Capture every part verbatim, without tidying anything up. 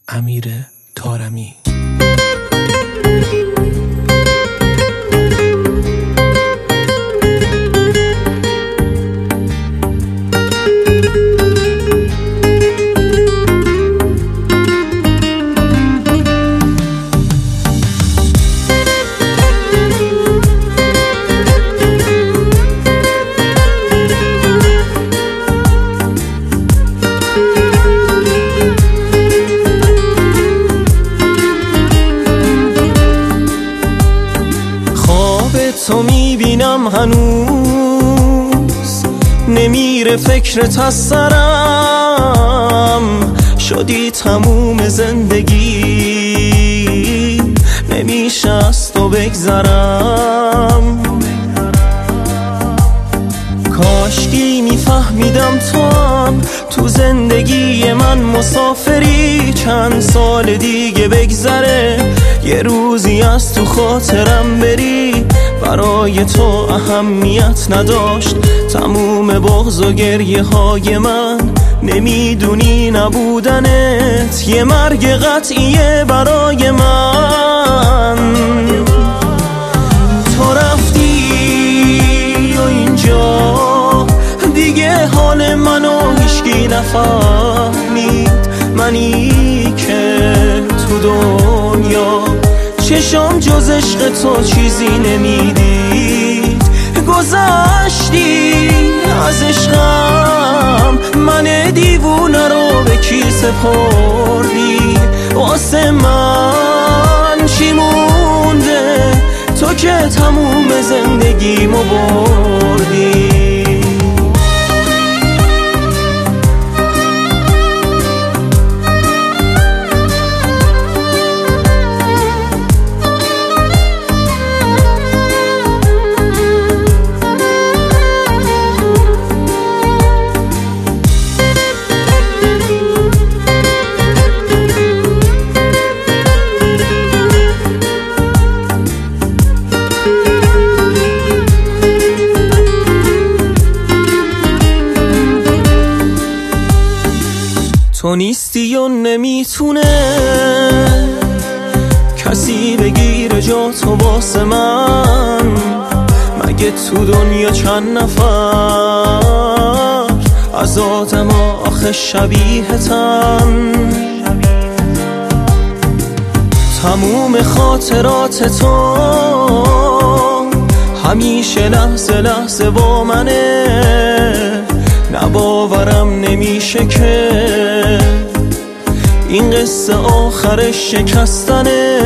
امیر طارمی. تو میبینم هنوز نمیره فکرت از سرم، شدی تموم زندگی نمیشه از تو بگذرم. کاشکی میفهمیدم تو هم تو زندگی من مسافری، چند سال دیگه بگذره یه روزی از تو خاطرم بری. برای تو اهمیت نداشت تموم بغض و گریه های من، نمیدونی نبودنت یه مرگ قطعیه برای من. تو رفتی و اینجا دیگه حال منو هیچکی نفهمید، منی که تو دنیا چشام جز عشق تو چیزی نمیدید. گذشتی از عشقم، من دیوونه رو به کی سپردی؟ واسه من چی مونده تو که تموم زندگیمو بردی؟ تو نیستی و نمیتونه کسی بگیره جا تو واسه من، مگه تو دنیا چند نفر از آدم آخه شبیهتن؟ تموم خاطرات تو همیشه لحظه لحظه با منه، نباورم نمیشه که این قصه آخرش شکستنه.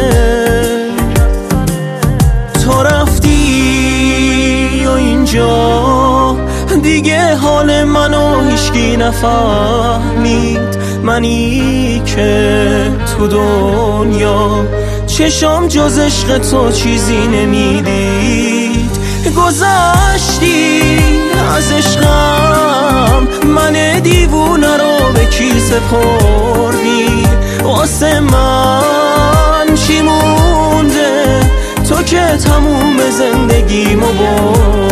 تو رفتی و اینجا دیگه حال منو هیچکی نفهمید، منی که تو دنیا چشام جز عشق تو چیزی نمیدید. گذشتی از عشقم، من دیوونه رو به کی سپردی؟ واسه من چی مونده تو که تموم زندگیمو بردی؟